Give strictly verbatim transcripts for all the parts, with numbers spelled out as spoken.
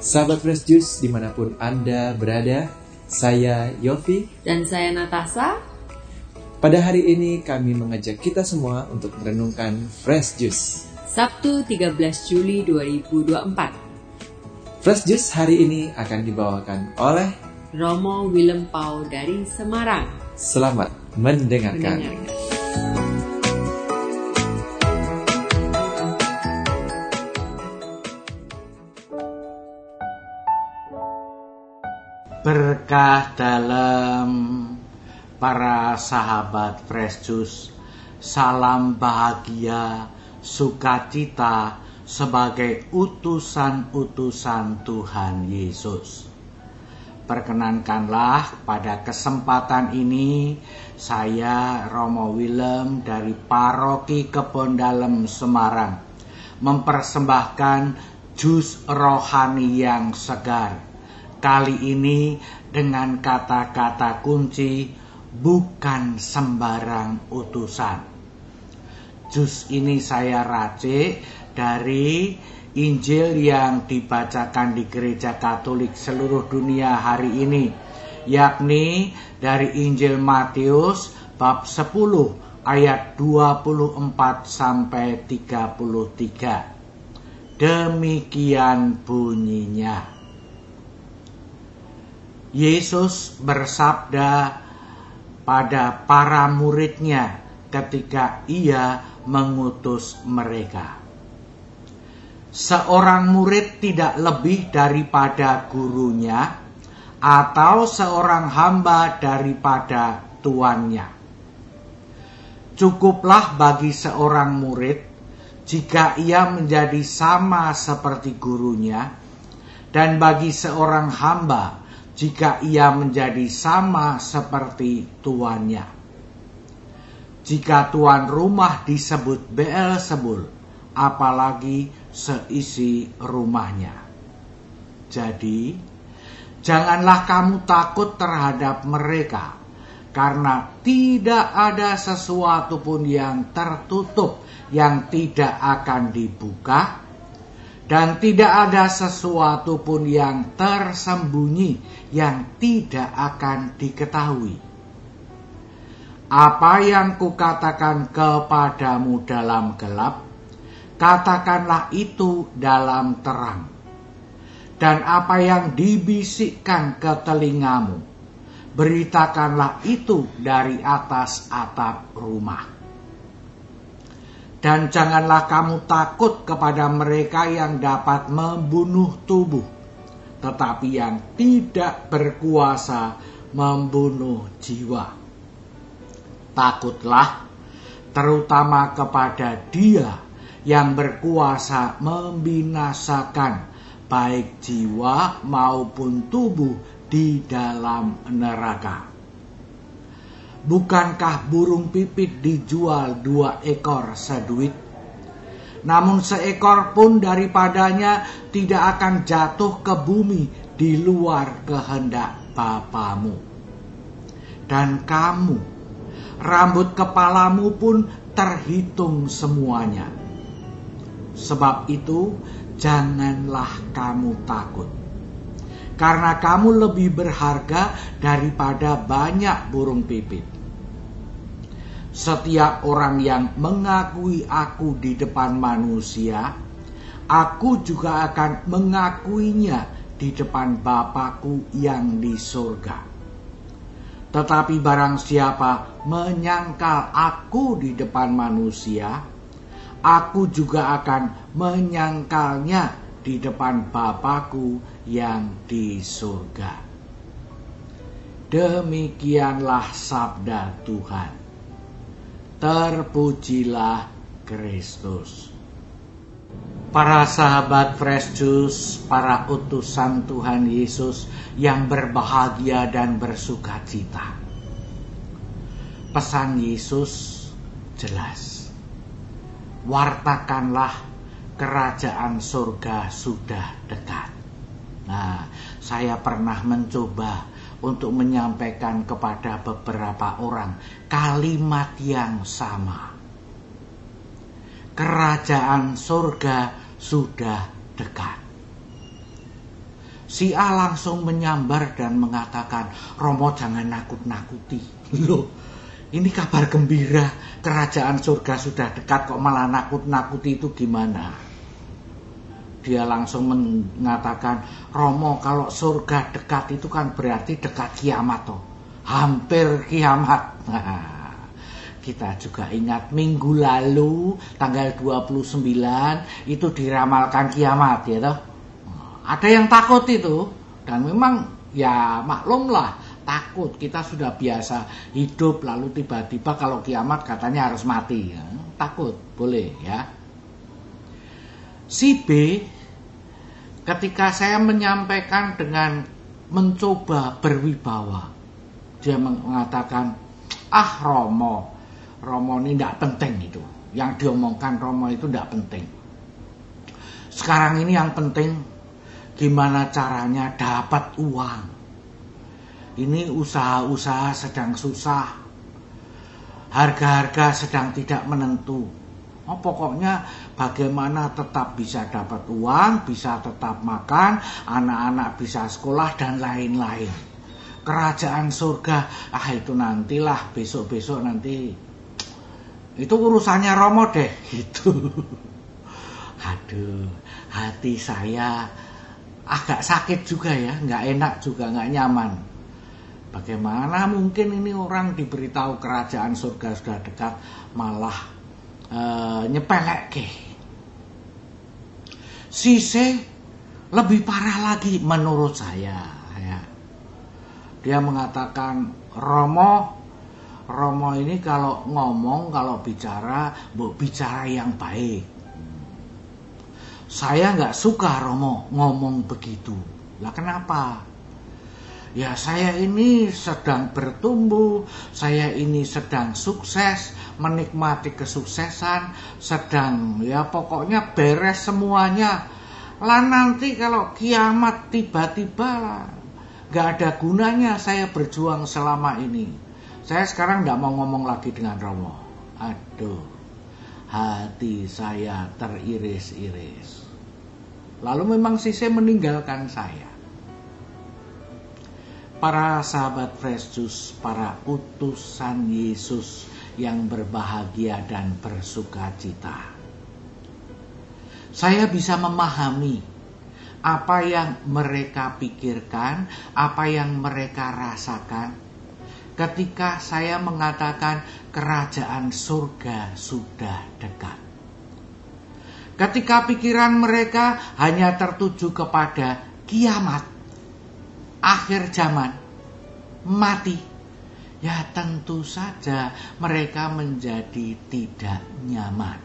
Sahabat Fresh Juice dimanapun Anda berada, saya Yofi dan saya Natasha. Pada hari ini kami mengajak kita semua untuk merenungkan Fresh Juice Sabtu tiga belas Juli dua ribu dua puluh empat. Fresh Juice hari ini akan dibawakan oleh Romo Willem Pau dari Semarang. Selamat mendengarkan, mendengarkan. Berkah dalam para sahabat Fresh Juice, salam bahagia, sukacita sebagai utusan-utusan Tuhan Yesus. Perkenankanlah pada kesempatan ini saya Romo Willem dari Paroki Kebon Dalem Semarang mempersembahkan jus rohani yang segar. Kali ini dengan kata-kata kunci bukan sembarang utusan. Jus ini saya racik dari Injil yang dibacakan di Gereja Katolik seluruh dunia hari ini, yakni dari Injil Matius bab sepuluh ayat dua puluh empat sampai tiga puluh tiga. Demikian bunyinya. Yesus bersabda pada para muridnya ketika ia mengutus mereka. Seorang murid tidak lebih daripada gurunya, atau seorang hamba daripada tuannya. Cukuplah bagi seorang murid jika ia menjadi sama seperti gurunya, dan bagi seorang hamba jika ia menjadi sama seperti tuannya. Jika tuan rumah disebut Beelzebul, apalagi seisi rumahnya. Jadi, janganlah kamu takut terhadap mereka, karena tidak ada sesuatu pun yang tertutup yang tidak akan dibuka, dan tidak ada sesuatu pun yang tersembunyi yang tidak akan diketahui. Apa yang kukatakan kepadamu dalam gelap, katakanlah itu dalam terang. Dan apa yang dibisikkan ke telingamu, beritakanlah itu dari atas atap rumah. Dan janganlah kamu takut kepada mereka yang dapat membunuh tubuh, tetapi yang tidak berkuasa membunuh jiwa. Takutlah terutama kepada Dia yang berkuasa membinasakan baik jiwa maupun tubuh di dalam neraka. Bukankah burung pipit dijual dua ekor seduit? Namun seekor pun daripadanya tidak akan jatuh ke bumi di luar kehendak Bapamu. Dan kamu, rambut kepalamu pun terhitung semuanya. Sebab itu, janganlah kamu takut. Karena kamu lebih berharga daripada banyak burung pipit. Setiap orang yang mengakui aku di depan manusia, aku juga akan mengakuinya di depan Bapa-Ku yang di surga. Tetapi barang siapa menyangkal aku di depan manusia, aku juga akan menyangkalnya di depan Bapa-Ku yang di surga. Demikianlah sabda Tuhan. Terpujilah Kristus. Para sahabat Fresh Juice, para utusan Tuhan Yesus yang berbahagia dan bersukacita. Pesan Yesus jelas. Wartakanlah kerajaan surga sudah dekat. Nah, saya pernah mencoba untuk menyampaikan kepada beberapa orang kalimat yang sama. Kerajaan surga sudah dekat. Si A langsung menyambar dan mengatakan, Romo jangan nakut-nakuti. Loh, ini kabar gembira, kerajaan surga sudah dekat kok malah nakut-nakuti, itu gimana? Dia langsung mengatakan, Romo kalau surga dekat itu kan berarti dekat kiamat toh. Hampir kiamat. Nah, kita juga ingat minggu lalu tanggal dua puluh sembilan itu diramalkan kiamat ya toh. Ada yang takut itu, dan memang ya maklumlah takut, kita sudah biasa hidup lalu tiba-tiba kalau kiamat katanya harus mati ya. Takut, boleh ya. Si B, ketika saya menyampaikan dengan mencoba berwibawa, dia mengatakan, ah Romo, Romo ini tidak penting itu, yang diomongkan Romo itu tidak penting. Sekarang ini yang penting gimana caranya dapat uang. Ini usaha-usaha sedang susah, harga-harga sedang tidak menentu. Oh, pokoknya bagaimana tetap bisa dapat uang, bisa tetap makan, anak-anak bisa sekolah dan lain-lain. Kerajaan surga, ah itu nantilah, besok-besok nanti. Itu urusannya Romo deh, gitu. Aduh, hati saya agak sakit juga ya, nggak enak juga, nggak nyaman. Bagaimana mungkin ini orang diberitahu kerajaan surga sudah dekat malah e, nyepelek ke. Si C lebih parah lagi menurut saya ya. Dia mengatakan, Romo, Romo ini kalau ngomong, kalau bicara, bicara yang baik. Saya nggak suka Romo ngomong begitu. Lah kenapa? Ya saya ini sedang bertumbuh, saya ini sedang sukses, menikmati kesuksesan, sedang ya pokoknya beres semuanya. Lah nanti kalau kiamat tiba-tiba lah, nggak ada gunanya saya berjuang selama ini. Saya sekarang nggak mau ngomong lagi dengan Romo. Aduh, hati saya teriris-iris. Lalu memang si C meninggalkan saya. Para sahabat Fresh Juice, para utusan Yesus yang berbahagia dan bersukacita. Saya bisa memahami apa yang mereka pikirkan, apa yang mereka rasakan ketika saya mengatakan kerajaan surga sudah dekat. Ketika pikiran mereka hanya tertuju kepada kiamat, akhir zaman, mati, ya tentu saja mereka menjadi tidak nyaman.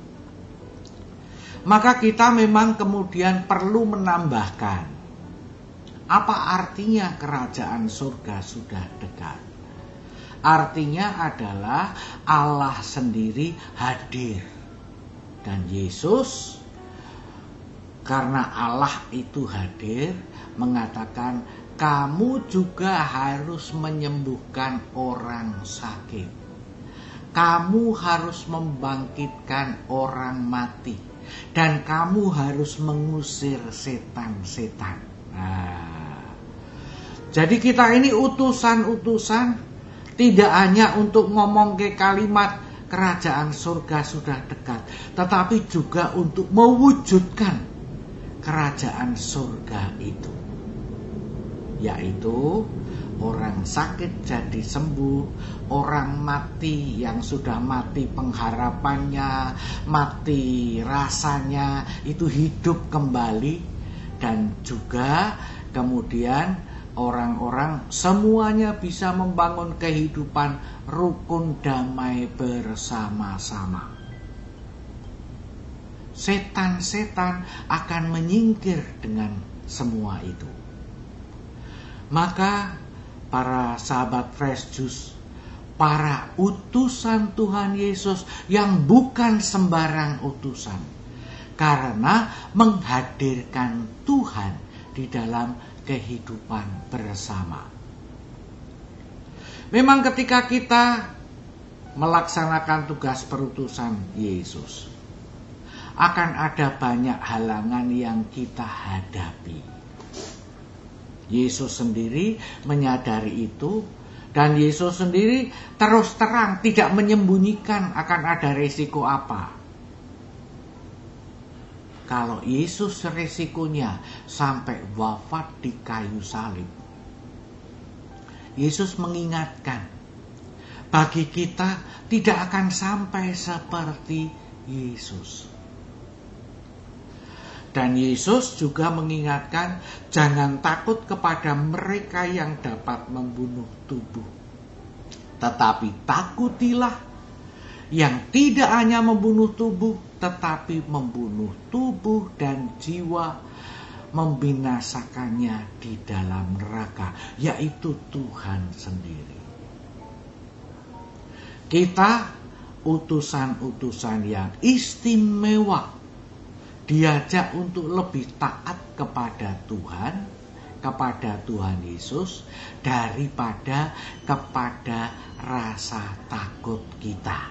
Maka kita memang kemudian perlu menambahkan, apa artinya kerajaan surga sudah dekat? Artinya adalah Allah sendiri hadir. Dan Yesus, karena Allah itu hadir, mengatakan, kamu juga harus menyembuhkan orang sakit. Kamu harus membangkitkan orang mati. Dan kamu harus mengusir setan-setan. Nah, jadi kita ini utusan-utusan, tidak hanya untuk ngomong ke kalimat kerajaan surga sudah dekat, tetapi juga untuk mewujudkan kerajaan surga itu, yaitu orang sakit jadi sembuh, orang mati yang sudah mati pengharapannya, mati rasanya, itu hidup kembali, dan juga kemudian orang-orang semuanya bisa membangun kehidupan rukun damai bersama-sama. Setan-setan akan menyingkir dengan semua itu. Maka para sahabat Fresh Juice, para utusan Tuhan Yesus yang bukan sembarang utusan, karena menghadirkan Tuhan di dalam kehidupan bersama. Memang ketika kita melaksanakan tugas perutusan Yesus, akan ada banyak halangan yang kita hadapi. Yesus sendiri menyadari itu, dan Yesus sendiri terus terang tidak menyembunyikan akan ada resiko apa. Kalau Yesus resikonya sampai wafat di kayu salib, Yesus mengingatkan, bagi kita tidak akan sampai seperti Yesus. Dan Yesus juga mengingatkan, jangan takut kepada mereka yang dapat membunuh tubuh, tetapi takutilah yang tidak hanya membunuh tubuh, tetapi membunuh tubuh dan jiwa, membinasakannya di dalam neraka, yaitu Tuhan sendiri. Kita utusan-utusan yang istimewa, diajak untuk lebih taat kepada Tuhan, kepada Tuhan Yesus, daripada kepada rasa takut kita.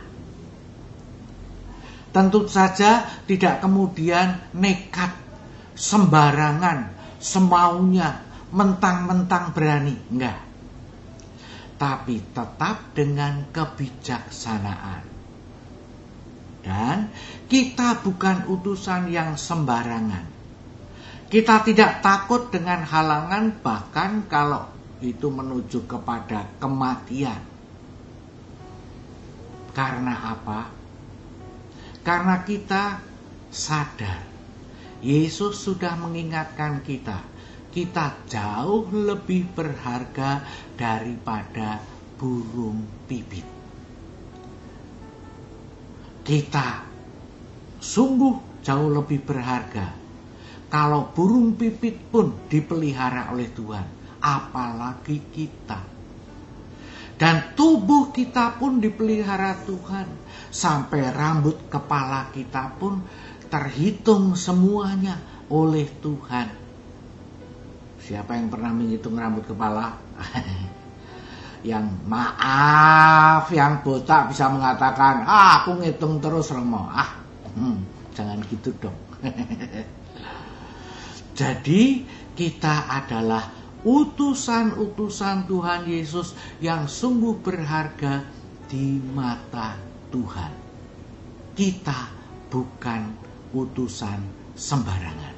Tentu saja tidak kemudian nekat, sembarangan, semaunya, mentang-mentang berani. Enggak. Tapi tetap dengan kebijaksanaan. Dan kita bukan utusan yang sembarangan. Kita tidak takut dengan halangan, bahkan kalau itu menuju kepada kematian. Karena apa? Karena kita sadar Yesus sudah mengingatkan kita, kita jauh lebih berharga daripada burung pipit. Kita sungguh jauh lebih berharga. Kalau burung pipit pun dipelihara oleh Tuhan, apalagi kita. Dan tubuh kita pun dipelihara Tuhan, sampai rambut kepala kita pun terhitung semuanya oleh Tuhan. Siapa yang pernah menghitung rambut kepala? Yang maaf, yang botak bisa mengatakan, ah aku ngitung terus Romo. Ah, hmm, jangan gitu dong. Jadi kita adalah utusan-utusan Tuhan Yesus yang sungguh berharga di mata Tuhan. Kita bukan utusan sembarangan.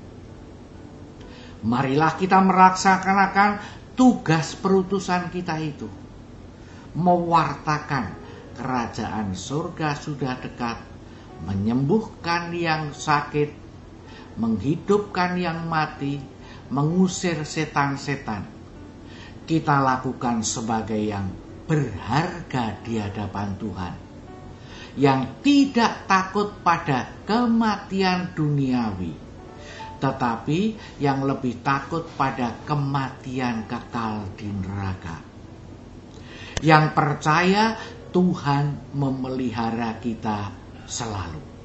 Marilah kita melaksanakan tugas perutusan kita itu, mewartakan kerajaan surga sudah dekat, menyembuhkan yang sakit, menghidupkan yang mati, mengusir setan-setan. Kita lakukan sebagai yang berharga di hadapan Tuhan, yang tidak takut pada kematian duniawi, tetapi yang lebih takut pada kematian kekal di neraka. Yang percaya Tuhan memelihara kita selalu.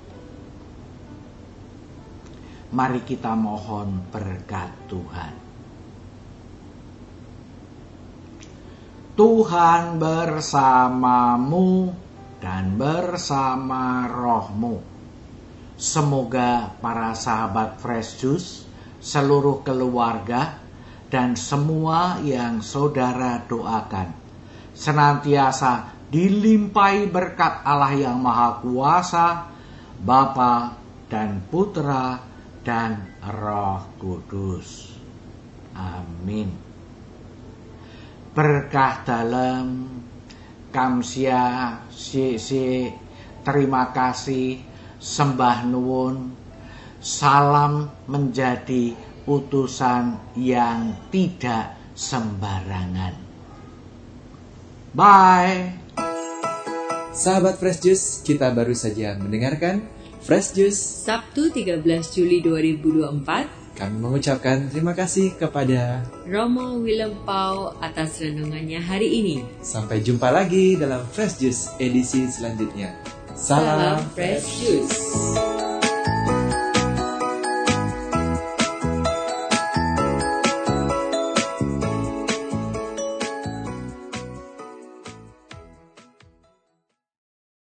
Mari kita mohon berkat Tuhan. Tuhan bersamamu dan bersama rohmu. Semoga para sahabat Fresh Juice, seluruh keluarga, dan semua yang saudara doakan senantiasa dilimpahi berkat Allah yang Maha Kuasa, Bapa dan Putra dan Roh Kudus. Amin. Berkah dalam, kamsia, si-si, terima kasih, sembah nuwun, salam menjadi utusan yang tidak sembarangan. Bye. Sahabat Fresh Juice, kita baru saja mendengarkan Fresh Juice Sabtu tiga belas Juli dua ribu dua puluh empat. Kami mengucapkan terima kasih kepada Romo Willem Pau atas renungannya hari ini. Sampai jumpa lagi dalam Fresh Juice edisi selanjutnya. Salam, Salam Fresh Juice.